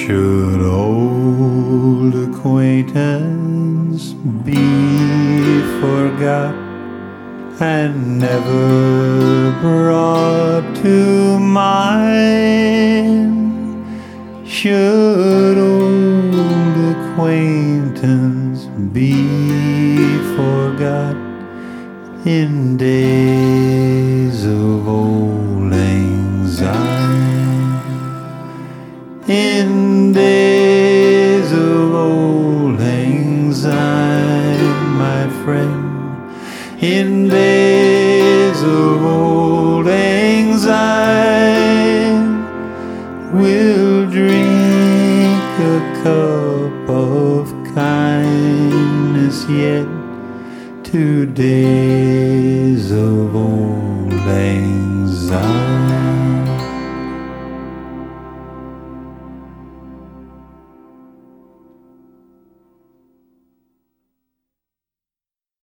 Should old acquaintance be forgot and never brought to mind? Should old acquaintance be forgot in days of old anxiety? In days of old anxiety, my friend, in days of old anxiety, we'll drink a cup of kindness yet to days of old anxiety.